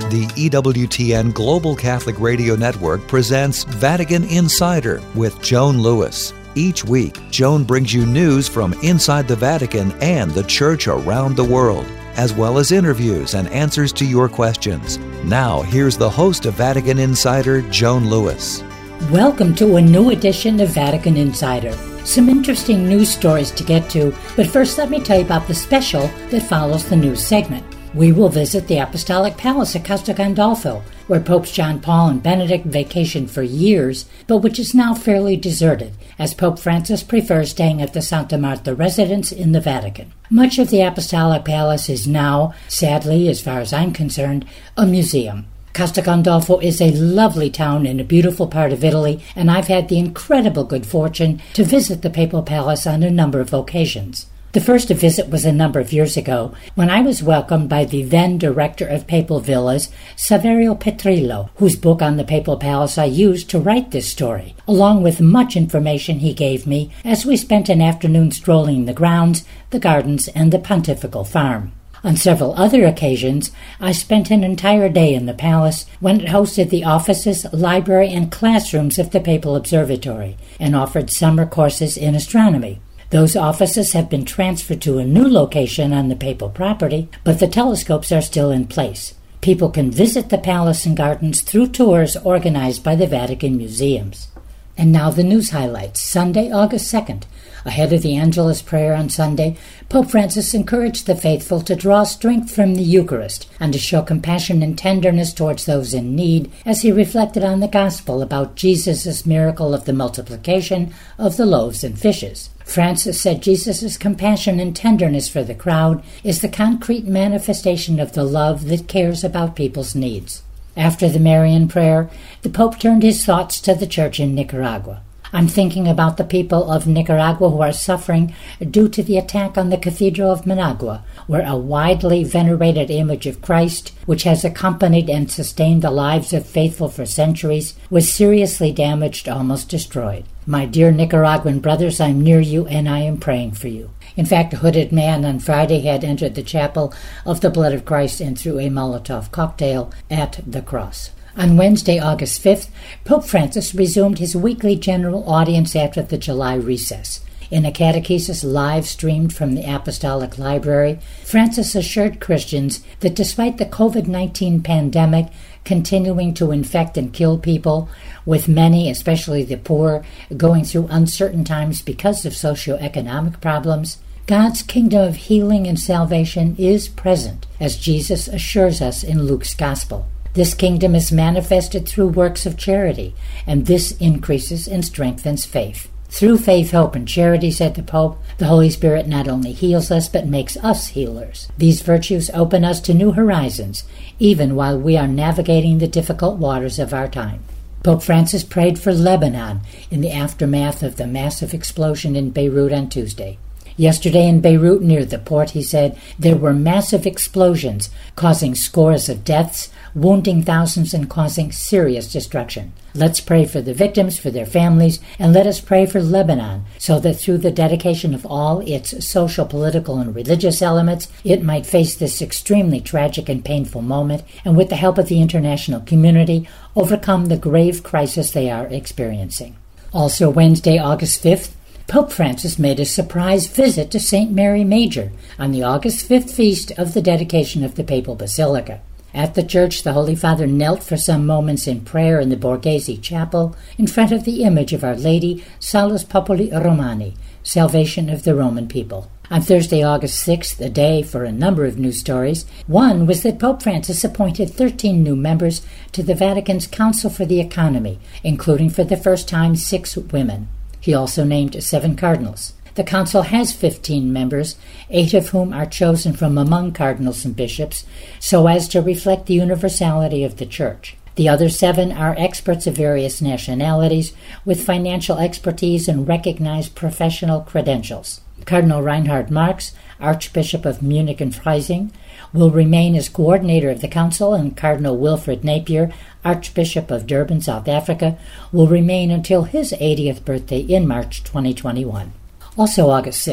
the EWTN Global Catholic Radio Network presents Vatican Insider with Joan Lewis. Each week, Joan brings you news from inside the Vatican and the Church around the world, as well as interviews and answers to your questions. Now, here's the host of Vatican Insider, Joan Lewis. Welcome to a new edition of Vatican Insider. Some interesting news stories to get to, but first let me tell you about the special that follows the news segment. We will visit the Apostolic Palace at Castel Gandolfo, where Popes John Paul and Benedict vacationed for years, but which is now fairly deserted, as Pope Francis prefers staying at the Santa Marta residence in the Vatican. Much of the Apostolic Palace is now, sadly, as far as I'm concerned, a museum. Castel Gandolfo is a lovely town in a beautiful part of Italy, and I've had the incredible good fortune to visit the Papal Palace on a number of occasions. The first visit was a number of years ago, when I was welcomed by the then director of Papal Villas, Saverio Petrillo, whose book on the Papal Palace I used to write this story, along with much information he gave me as we spent an afternoon strolling the grounds, the gardens, and the pontifical farm. On several other occasions, I spent an entire day in the palace when it hosted the offices, library, and classrooms of the Papal Observatory and offered summer courses in astronomy. Those offices have been transferred to a new location on the papal property, but the telescopes are still in place. People can visit the palace and gardens through tours organized by the Vatican museums. And now the news highlights. Sunday, August 2nd. Ahead of the Angelus prayer on Sunday, Pope Francis encouraged the faithful to draw strength from the Eucharist and to show compassion and tenderness towards those in need as he reflected on the Gospel about Jesus' miracle of the multiplication of the loaves and fishes. Francis said Jesus' compassion and tenderness for the crowd is the concrete manifestation of the love that cares about people's needs. After the Marian prayer, the Pope turned his thoughts to the Church in Nicaragua. I'm thinking about the people of Nicaragua who are suffering due to the attack on the Cathedral of Managua, where a widely venerated image of Christ, which has accompanied and sustained the lives of faithful for centuries, was seriously damaged, almost destroyed. My dear Nicaraguan brothers, I'm near you and I am praying for you. In fact, a hooded man on Friday had entered the chapel of the Blood of Christ and threw a Molotov cocktail at the cross. On Wednesday, August 5th, Pope Francis resumed his weekly general audience after the July recess. In a catechesis live-streamed from the Apostolic Library, Francis assured Christians that despite the COVID-19 pandemic continuing to infect and kill people, with many, especially the poor, going through uncertain times because of socioeconomic problems, God's kingdom of healing and salvation is present, as Jesus assures us in Luke's Gospel. This kingdom is manifested through works of charity, and this increases and strengthens faith. Through faith, hope, and charity, said the Pope, the Holy Spirit not only heals us, but makes us healers. These virtues open us to new horizons, even while we are navigating the difficult waters of our time. Pope Francis prayed for Lebanon in the aftermath of the massive explosion in Beirut on Tuesday. Yesterday in Beirut, near the port, he said, there were massive explosions, causing scores of deaths, wounding thousands, and causing serious destruction. Let's pray for the victims, for their families, and let us pray for Lebanon, so that through the dedication of all its social, political, and religious elements, it might face this extremely tragic and painful moment, and with the help of the international community, overcome the grave crisis they are experiencing. Also Wednesday, August 5th, Pope Francis made a surprise visit to St. Mary Major on the August 5th feast of the dedication of the Papal Basilica. At the church, the Holy Father knelt for some moments in prayer in the Borghese Chapel in front of the image of Our Lady, Salus Populi Romani, salvation of the Roman people. On Thursday, August 6th, a day for a number of news stories, one was that Pope Francis appointed 13 new members to the Vatican's Council for the Economy, including for the first time 6 women. He also named 7 cardinals. The council has 15 members, 8 of whom are chosen from among cardinals and bishops, so as to reflect the universality of the Church. The other 7 are experts of various nationalities with financial expertise and recognized professional credentials. Cardinal Reinhard Marx, Archbishop of Munich and Freising, will remain as coordinator of the council, and Cardinal Wilfred Napier, Archbishop of Durban, South Africa, will remain until his 80th birthday in March 2021. Also August 6th,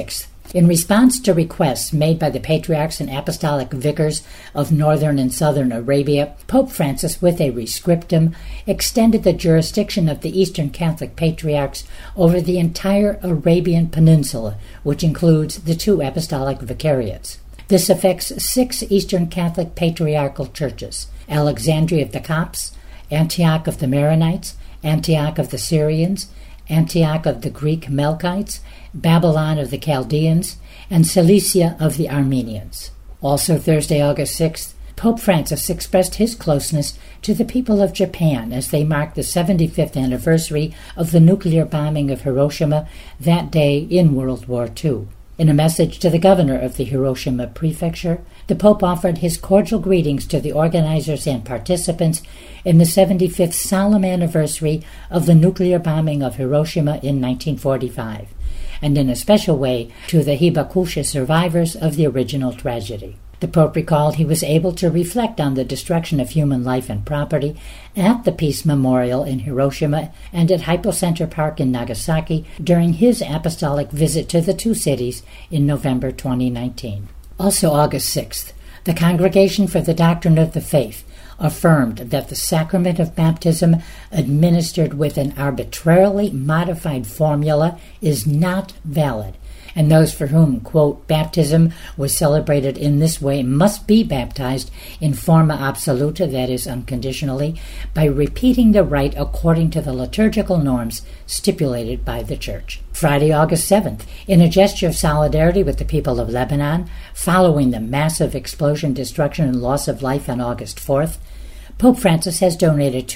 In response to requests made by the patriarchs and apostolic vicars of northern and southern Arabia, Pope Francis, with a rescriptum, extended the jurisdiction of the Eastern Catholic patriarchs over the entire Arabian Peninsula, which includes the 2 apostolic vicariates. This affects 6 Eastern Catholic patriarchal churches: Alexandria of the Copts, Antioch of the Maronites, Antioch of the Syrians, Antioch of the Greek Melkites, Babylon of the Chaldeans, and Cilicia of the Armenians. Also Thursday, August 6th, Pope Francis expressed his closeness to the people of Japan as they marked the 75th anniversary of the nuclear bombing of Hiroshima that day in World War II. In a message to the governor of the Hiroshima Prefecture, the Pope offered his cordial greetings to the organizers and participants in the 75th solemn anniversary of the nuclear bombing of Hiroshima in 1945, and in a special way to the Hibakusha survivors of the original tragedy. The Pope recalled he was able to reflect on the destruction of human life and property at the Peace Memorial in Hiroshima and at Hypocenter Park in Nagasaki during his apostolic visit to the 2 cities in November 2019. Also August 6th, the Congregation for the Doctrine of the Faith affirmed that the sacrament of baptism administered with an arbitrarily modified formula is not valid, and those for whom, quote, baptism was celebrated in this way must be baptized in forma absoluta, that is, unconditionally, by repeating the rite according to the liturgical norms stipulated by the Church. Friday, August 7th, in a gesture of solidarity with the people of Lebanon, following the massive explosion, destruction, and loss of life on August 4th, Pope Francis has donated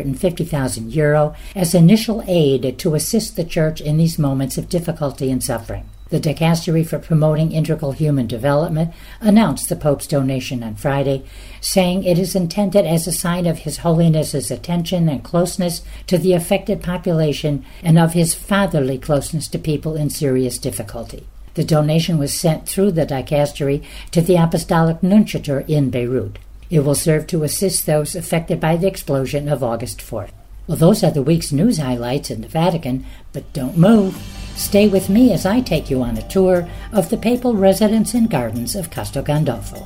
€250,000 as initial aid to assist the Church in these moments of difficulty and suffering. The Dicastery for Promoting Integral Human Development announced the Pope's donation on Friday, saying it is intended as a sign of His Holiness's attention and closeness to the affected population and of his fatherly closeness to people in serious difficulty. The donation was sent through the Dicastery to the Apostolic Nunciature in Beirut. It will serve to assist those affected by the explosion of August 4th. Well, those are the week's news highlights in the Vatican, but don't move. Stay with me as I take you on a tour of the papal residence and gardens of Castel Gandolfo.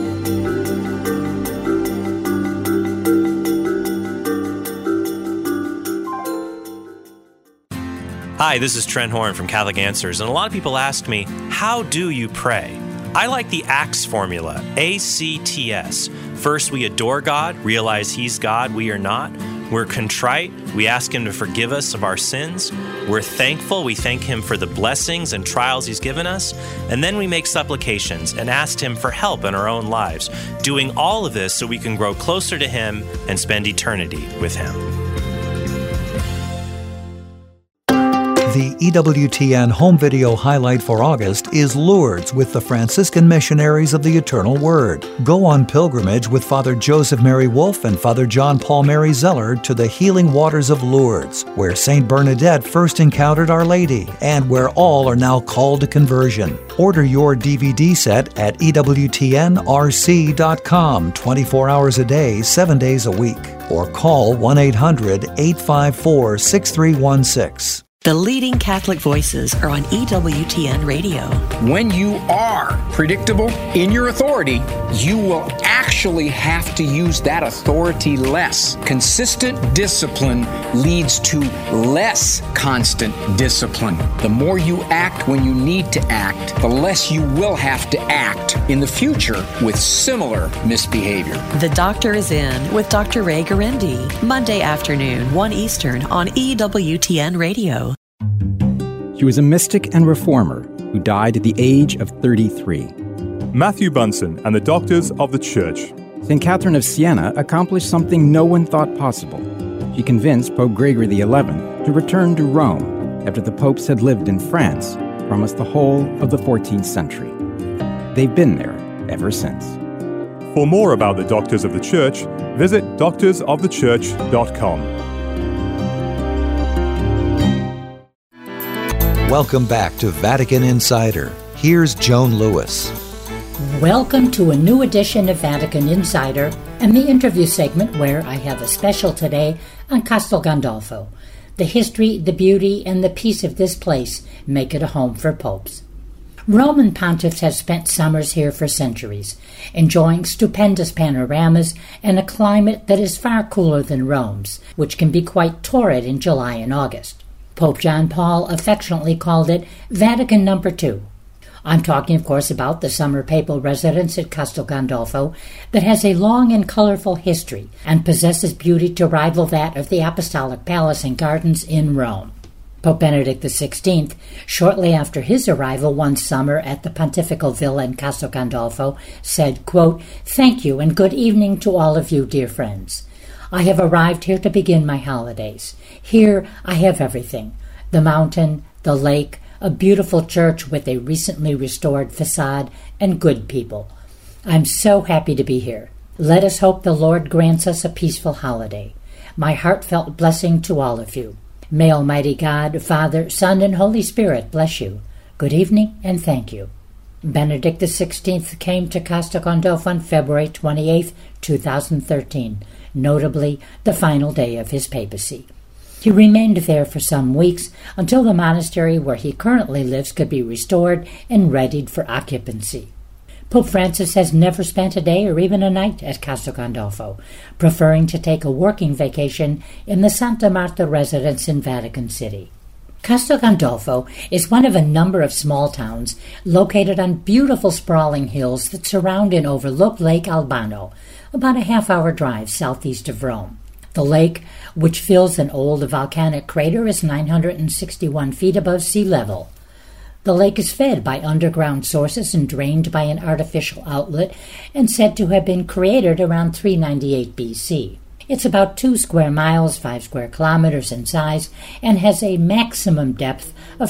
Hi, this is Trent Horn from Catholic Answers, and a lot of people ask me, how do you pray? I like the ACTS formula, ACTS. First, we adore God, realize He's God, we are not. We're contrite, we ask Him to forgive us of our sins. We're thankful, we thank Him for the blessings and trials He's given us. And then we make supplications and ask Him for help in our own lives, doing all of this so we can grow closer to Him and spend eternity with Him. The EWTN home video highlight for August is Lourdes with the Franciscan Missionaries of the Eternal Word. Go on pilgrimage with Father Joseph Mary Wolfe and Father John Paul Mary Zeller to the healing waters of Lourdes, where St. Bernadette first encountered Our Lady, and where all are now called to conversion. Order your DVD set at EWTNRC.com 24 hours a day, 7 days a week, or call 1-800-854-6316. The leading Catholic voices are on EWTN Radio. When you are predictable in your authority, you will actually have to use that authority less. Consistent discipline leads to less constant discipline. The more you act when you need to act, the less you will have to act in the future with similar misbehavior. The Doctor is In with Dr. Ray Garendi, Monday afternoon, 1 Eastern on EWTN Radio. She was a mystic and reformer who died at the age of 33. Matthew Bunson and the Doctors of the Church. St. Catherine of Siena accomplished something no one thought possible. She convinced Pope Gregory XI to return to Rome after the popes had lived in France for almost the whole of the 14th century. They've been there ever since. For more about the Doctors of the Church, visit doctorsofthechurch.com. Welcome back to Vatican Insider. Here's Joan Lewis. Welcome to a new edition of Vatican Insider and the interview segment where I have a special today on Castel Gandolfo. The history, the beauty, and the peace of this place make it a home for popes. Roman pontiffs have spent summers here for centuries, enjoying stupendous panoramas and a climate that is far cooler than Rome's, which can be quite torrid in July and August. Pope John Paul affectionately called it Vatican No. 2. I'm talking, of course, about the summer papal residence at Castel Gandolfo that has a long and colorful history and possesses beauty to rival that of the Apostolic Palace and Gardens in Rome. Pope Benedict XVI, shortly after his arrival one summer at the Pontifical Villa in Castel Gandolfo, said, quote, "Thank you and good evening to all of you, dear friends. I have arrived here to begin my holidays. Here I have everything: the mountain, the lake, a beautiful church with a recently restored facade, and good people. I'm so happy to be here. Let us hope the Lord grants us a peaceful holiday. My heartfelt blessing to all of you. May Almighty God, Father, Son, and Holy Spirit bless you. Good evening, and thank you." Benedict XVI came to Castel Gandolfo on February 28, 2013, notably the final day of his papacy. He remained there for some weeks until the monastery where he currently lives could be restored and readied for occupancy. Pope Francis has never spent a day or even a night at Castel Gandolfo, preferring to take a working vacation in the Santa Marta residence in Vatican City. Castel Gandolfo is one of a number of small towns located on beautiful sprawling hills that surround and overlook Lake Albano, about a half-hour drive southeast of Rome. The lake, which fills an old volcanic crater, is 961 feet above sea level. The lake is fed by underground sources and drained by an artificial outlet and said to have been created around 398 BC. It's about 2 square miles, 5 square kilometers in size, and has a maximum depth of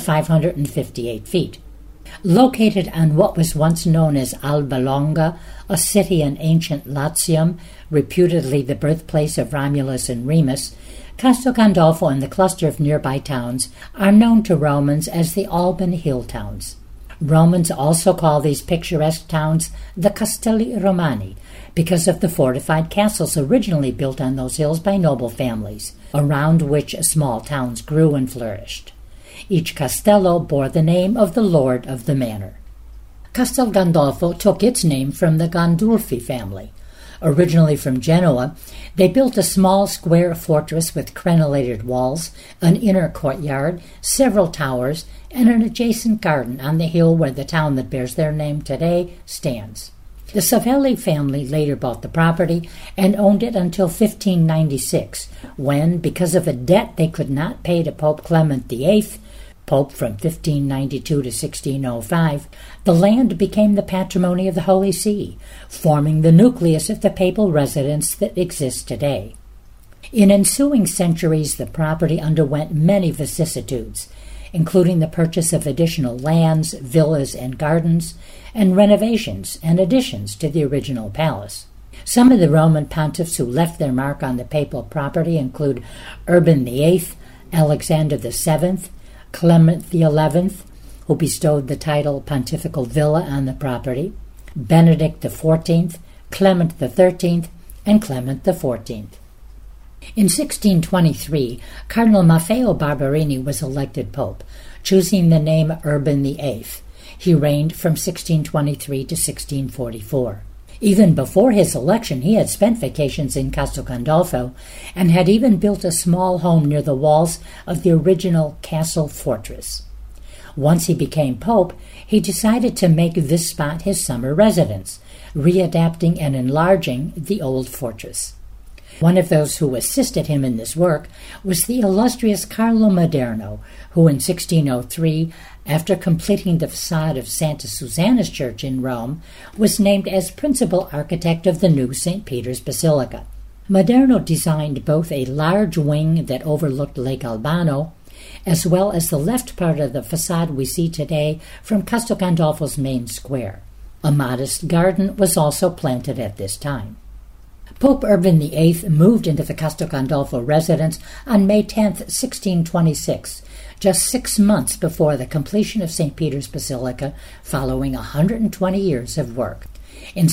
558 feet. Located on what was once known as Alba Longa, a city in ancient Latium, reputedly the birthplace of Romulus and Remus, Castel Gandolfo and the cluster of nearby towns are known to Romans as the Alban Hill Towns. Romans also call these picturesque towns the Castelli Romani because of the fortified castles originally built on those hills by noble families, around which small towns grew and flourished. Each castello bore the name of the lord of the manor. Castel Gandolfo took its name from the Gandolfi family. Originally from Genoa, they built a small square fortress with crenellated walls, an inner courtyard, several towers, and an adjacent garden on the hill where the town that bears their name today stands. The Savelli family later bought the property and owned it until 1596, when, because of a debt they could not pay to Pope Clement VIII, Pope from 1592 to 1605, the land became the patrimony of the Holy See, forming the nucleus of the papal residence that exists today. In ensuing centuries, the property underwent many vicissitudes, including the purchase of additional lands, villas, and gardens, and renovations and additions to the original palace. Some of the Roman pontiffs who left their mark on the papal property include Urban VIII, Alexander VII, Clement XI, who bestowed the title Pontifical Villa on the property, Benedict XIV, Clement XIII, and Clement XIV. In 1623, Cardinal Maffeo Barberini was elected pope, choosing the name Urban VIII. He reigned from 1623 to 1644. Even before his election, he had spent vacations in Castel Gandolfo and had even built a small home near the walls of the original castle fortress. Once he became pope, he decided to make this spot his summer residence, readapting and enlarging the old fortress. One of those who assisted him in this work was the illustrious Carlo Maderno, who in 1603, after completing the facade of Santa Susanna's Church in Rome, was named as principal architect of the new St. Peter's Basilica. Maderno designed both a large wing that overlooked Lake Albano, as well as the left part of the facade we see today from Castel Gandolfo's main square. A modest garden was also planted at this time. Pope Urban VIII moved into the Castel Gandolfo residence on May 10, 1626, just 6 months before the completion of St. Peter's Basilica, following 120 years of work. In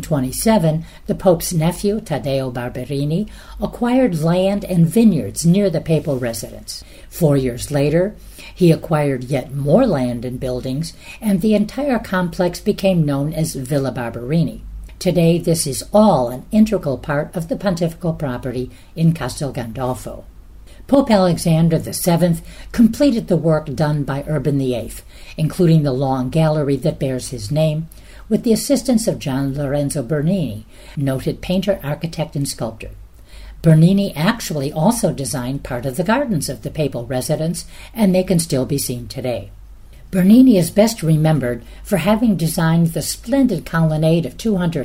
1627, the Pope's nephew, Taddeo Barberini, acquired land and vineyards near the papal residence. 4 years later, he acquired yet more land and buildings, and the entire complex became known as Villa Barberini. Today, this is all an integral part of the pontifical property in Castel Gandolfo. Pope Alexander VII completed the work done by Urban VIII, including the long gallery that bears his name, with the assistance of Gian Lorenzo Bernini, noted painter, architect, and sculptor. Bernini actually also designed part of the gardens of the papal residence, and they can still be seen today. Bernini is best remembered for having designed the splendid colonnade of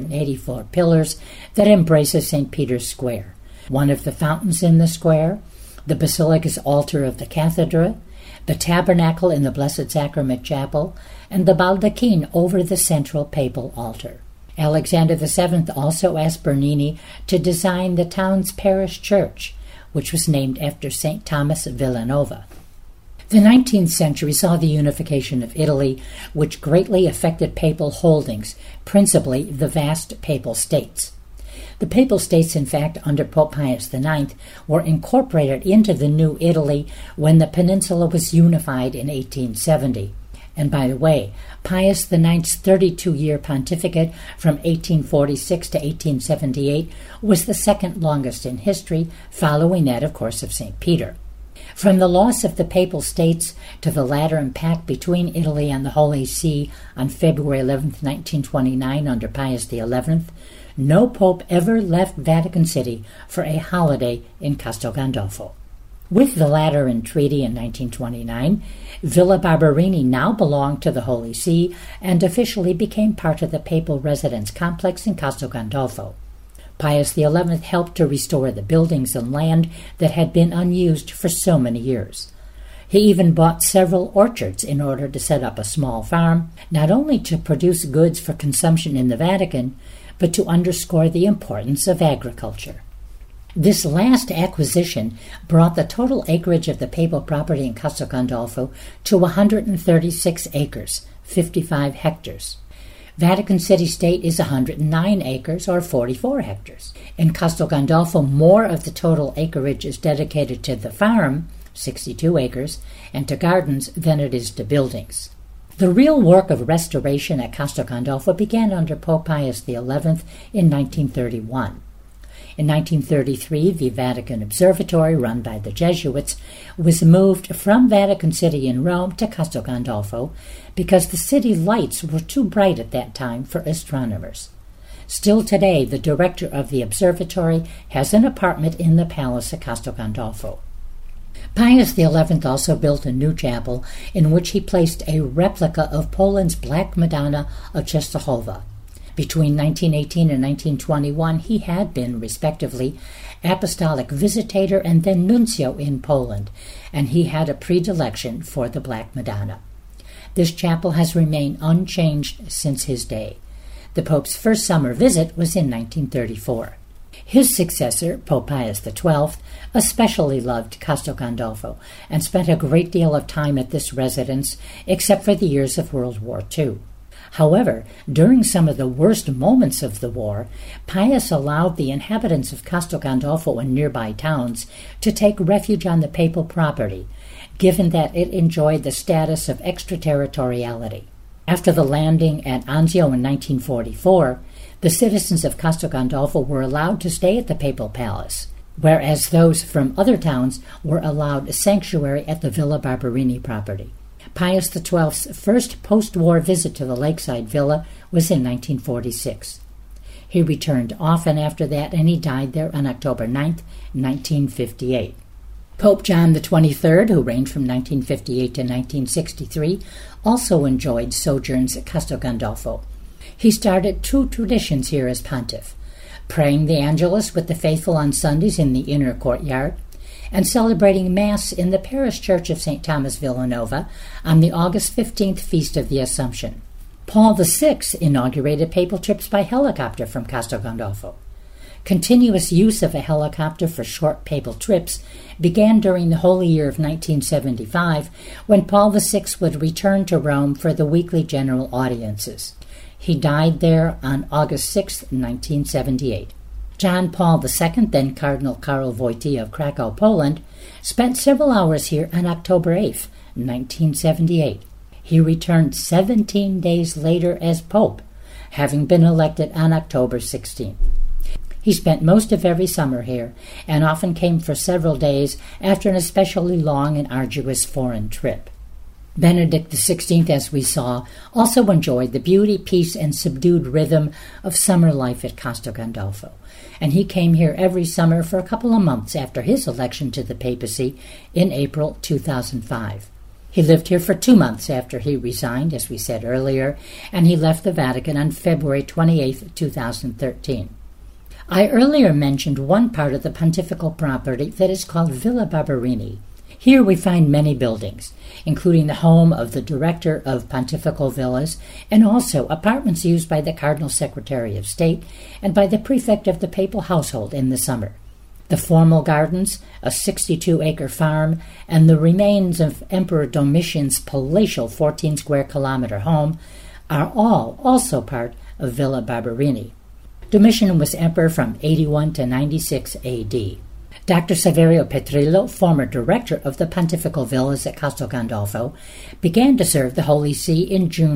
284 pillars that embraces St. Peter's Square, one of the fountains in the square, the Basilica's altar of the cathedra, the tabernacle in the Blessed Sacrament Chapel, and the baldachin over the central papal altar. Alexander VII also asked Bernini to design the town's parish church, which was named after St. Thomas Villanova. The 19th century saw the unification of Italy, which greatly affected papal holdings, principally the vast papal states. The papal states, in fact, under Pope Pius IX, were incorporated into the new Italy when the peninsula was unified in 1870. And by the way, Pius IX's 32-year pontificate from 1846 to 1878 was the second longest in history, following that, of course, of St. Peter. From the loss of the Papal States to the Lateran Pact between Italy and the Holy See on February 11, 1929 under Pius XI, no pope ever left Vatican City for a holiday in Castel Gandolfo. With the Lateran Treaty in 1929, Villa Barberini now belonged to the Holy See and officially became part of the papal residence complex in Castel Gandolfo. Pius XI helped to restore the buildings and land that had been unused for so many years. He even bought several orchards in order to set up a small farm, not only to produce goods for consumption in the Vatican, but to underscore the importance of agriculture. This last acquisition brought the total acreage of the papal property in Castel Gandolfo to 136 acres, 55 hectares. Vatican City-State is 109 acres, or 44 hectares. In Castel Gandolfo, more of the total acreage is dedicated to the farm, 62 acres, and to gardens than it is to buildings. The real work of restoration at Castel Gandolfo began under Pope Pius XI in 1931. In 1933, the Vatican Observatory, run by the Jesuits, was moved from Vatican City in Rome to Castel Gandolfo because the city lights were too bright at that time for astronomers. Still today, the director of the observatory has an apartment in the palace at Castel Gandolfo. Pius XI also built a new chapel in which he placed a replica of Poland's Black Madonna of Częstochowa. Between 1918 and 1921, he had been, respectively, apostolic visitator and then nuncio in Poland, and he had a predilection for the Black Madonna. This chapel has remained unchanged since his day. The Pope's first summer visit was in 1934. His successor, Pope Pius XII, especially loved Castel Gandolfo and spent a great deal of time at this residence, except for the years of World War II. However, during some of the worst moments of the war, Pius allowed the inhabitants of Castel Gandolfo and nearby towns to take refuge on the papal property, given that it enjoyed the status of extraterritoriality. After the landing at Anzio in 1944, the citizens of Castel Gandolfo were allowed to stay at the papal palace, whereas those from other towns were allowed sanctuary at the Villa Barberini property. Pius XII's first post-war visit to the lakeside villa was in 1946. He returned often after that, and he died there on October 9, 1958. Pope John XXIII, who reigned from 1958 to 1963, also enjoyed sojourns at Castel Gandolfo. He started two traditions here as pontiff: praying the Angelus with the faithful on Sundays in the inner courtyard, and celebrating Mass in the parish church of St. Thomas Villanova on the August 15th Feast of the Assumption. Paul VI inaugurated papal trips by helicopter from Castel Gandolfo. Continuous use of a helicopter for short papal trips began during the Holy Year of 1975, when Paul VI would return to Rome for the weekly general audiences. He died there on August 6, 1978. John Paul II, then Cardinal Karol Wojtyła of Krakow, Poland, spent several hours here on October 8, 1978. He returned 17 days later as Pope, having been elected on October 16. He spent most of every summer here, and often came for several days after an especially long and arduous foreign trip. Benedict XVI, as we saw, also enjoyed the beauty, peace, and subdued rhythm of summer life at Castel Gandolfo, and he came here every summer for a couple of months after his election to the papacy in April 2005. He lived here for 2 months after he resigned, as we said earlier, and he left the Vatican on February 28, 2013. I earlier mentioned one part of the pontifical property that is called Villa Barberini. Here we find many buildings, including the home of the Director of Pontifical Villas, and also apartments used by the Cardinal Secretary of State and by the Prefect of the Papal Household in the summer. The formal gardens, a 62-acre farm, and the remains of Emperor Domitian's palatial 14-square-kilometer home are all also part of Villa Barberini. Domitian was emperor from 81 to 96 A.D. Dr. Saverio Petrillo, former director of the Pontifical Villas at Castel Gandolfo, began to serve the Holy See in June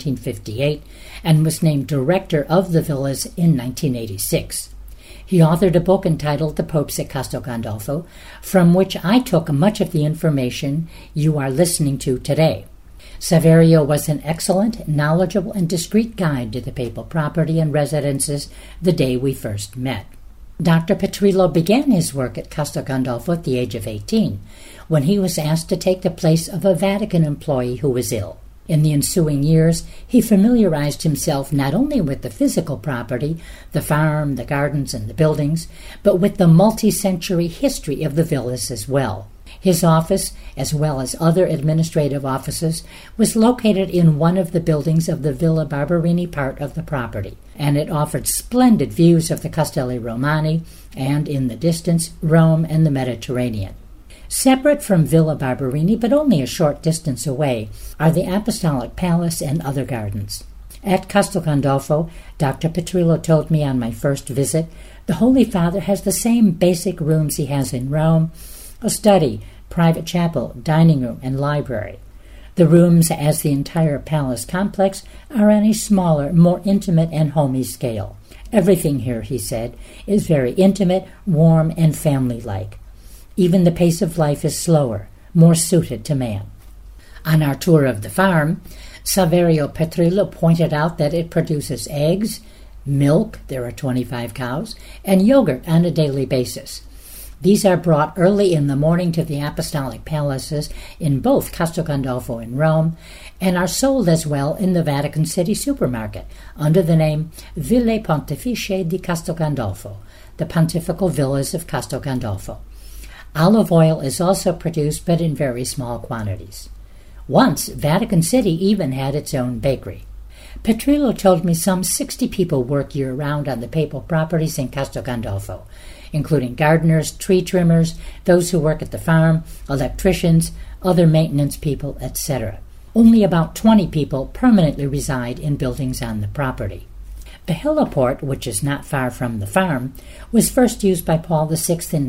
1958 and was named director of the villas in 1986. He authored a book entitled The Popes at Castel Gandolfo, from which I took much of the information you are listening to today. Saverio was an excellent, knowledgeable, and discreet guide to the papal property and residences the day we first met. Dr. Petrillo began his work at Castel Gandolfo at the age of 18, when he was asked to take the place of a Vatican employee who was ill. In the ensuing years, he familiarized himself not only with the physical property, the farm, the gardens, and the buildings, but with the multi-century history of the villas as well. His office, as well as other administrative offices, was located in one of the buildings of the Villa Barberini part of the property, and it offered splendid views of the Castelli Romani and, in the distance, Rome and the Mediterranean. Separate from Villa Barberini, but only a short distance away, are the Apostolic Palace and other gardens. At Castel Gandolfo, Dr. Petrillo told me on my first visit, the Holy Father has the same basic rooms he has in Rome: a study, private chapel, dining room, and library. The rooms, as the entire palace complex, are on a smaller, more intimate and homey scale. Everything here, he said, is very intimate, warm, and family-like. Even the pace of life is slower, more suited to man. On our tour of the farm, Saverio Petrillo pointed out that it produces eggs, milk, there are 25 cows, and yogurt on a daily basis. These are brought early in the morning to the apostolic palaces in both Castel Gandolfo and Rome, and are sold as well in the Vatican City supermarket under the name Ville Pontificie di Castel Gandolfo, the Pontifical Villas of Castel Gandolfo. Olive oil is also produced, but in very small quantities. Once, Vatican City even had its own bakery. Petrillo told me some 60 people work year-round on the papal properties in Castel Gandolfo, including gardeners, tree trimmers, those who work at the farm, electricians, other maintenance people, etc. Only about 20 people permanently reside in buildings on the property. The heliport, which is not far from the farm, was first used by Paul VI in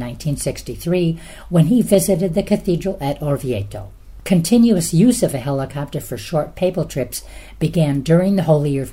1963 when he visited the cathedral at Orvieto. Continuous use of a helicopter for short papal trips began during the Holy Year of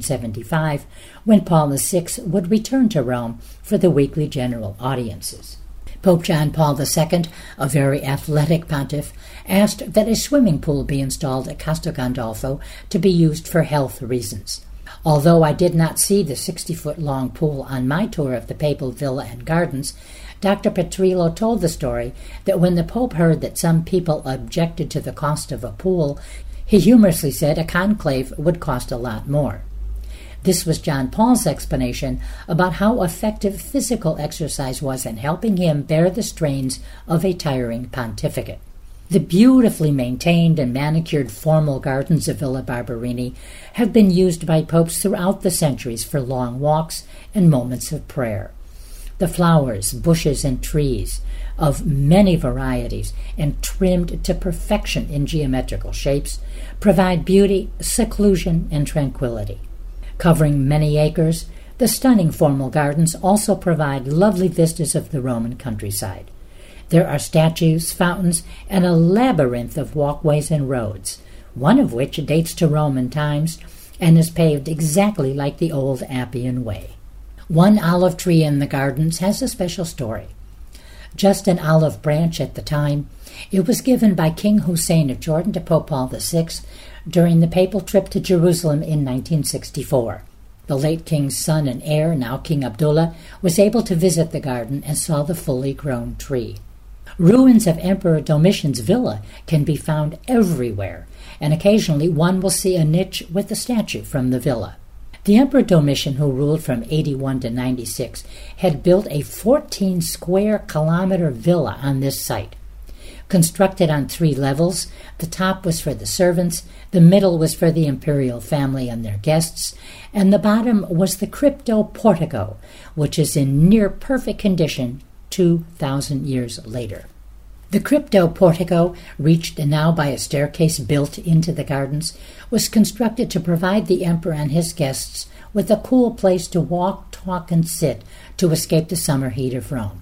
1975, when Paul VI would return to Rome for the weekly general audiences. Pope John Paul II, a very athletic pontiff, asked that a swimming pool be installed at Castel Gandolfo to be used for health reasons. Although I did not see the 60-foot-long pool on my tour of the papal villa and gardens, Dr. Petrillo told the story that when the Pope heard that some people objected to the cost of a pool, he humorously said a conclave would cost a lot more. This was John Paul's explanation about how effective physical exercise was in helping him bear the strains of a tiring pontificate. The beautifully maintained and manicured formal gardens of Villa Barberini have been used by popes throughout the centuries for long walks and moments of prayer. The flowers, bushes, and trees of many varieties and trimmed to perfection in geometrical shapes provide beauty, seclusion, and tranquility. Covering many acres, the stunning formal gardens also provide lovely vistas of the Roman countryside. There are statues, fountains, and a labyrinth of walkways and roads, one of which dates to Roman times and is paved exactly like the old Appian Way. One olive tree in the gardens has a special story. Just an olive branch at the time, it was given by King Hussein of Jordan to Pope Paul VI during the papal trip to Jerusalem in 1964. The late king's son and heir, now King Abdullah, was able to visit the garden and saw the fully grown tree. Ruins of Emperor Domitian's villa can be found everywhere, and occasionally one will see a niche with a statue from the villa. The Emperor Domitian, who ruled from 81 to 96, had built a 14-square-kilometer villa on this site. Constructed on 3 levels, the top was for the servants, the middle was for the imperial family and their guests, and the bottom was the crypto portico, which is in near-perfect condition 2,000 years later. The crypto portico, reached now by a staircase built into the gardens, was constructed to provide the emperor and his guests with a cool place to walk, talk, and sit to escape the summer heat of Rome.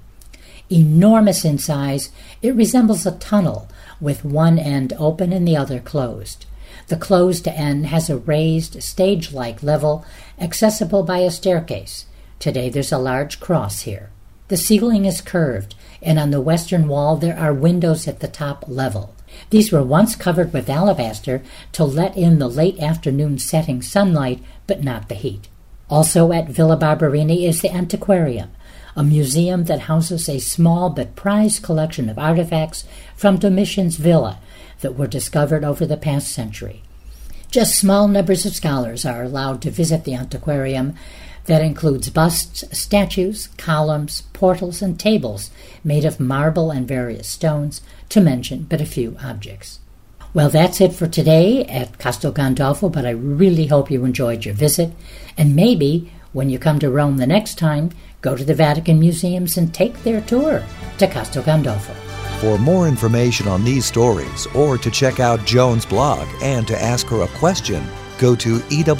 Enormous in size, it resembles a tunnel with one end open and the other closed. The closed end has a raised, stage-like level accessible by a staircase. Today there's a large cross here. The ceiling is curved, and on the western wall there are windows at the top level. These were once covered with alabaster to let in the late afternoon setting sunlight, but not the heat. Also at Villa Barberini is the Antiquarium, a museum that houses a small but prized collection of artifacts from Domitian's villa that were discovered over the past century. Just small numbers of scholars are allowed to visit the Antiquarium. That includes busts, statues, columns, portals, and tables made of marble and various stones, to mention but a few objects. Well, that's it for today at Castel Gandolfo, but I really hope you enjoyed your visit, and maybe when you come to Rome the next time, go to the Vatican museums and take their tour to Castel Gandolfo. For more information on these stories, or to check out Joan's blog and to ask her a question, go to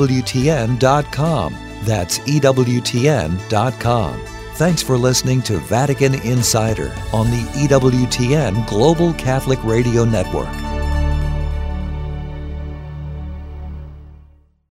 EWTN.com. That's EWTN.com. Thanks for listening to Vatican Insider on the EWTN Global Catholic Radio Network.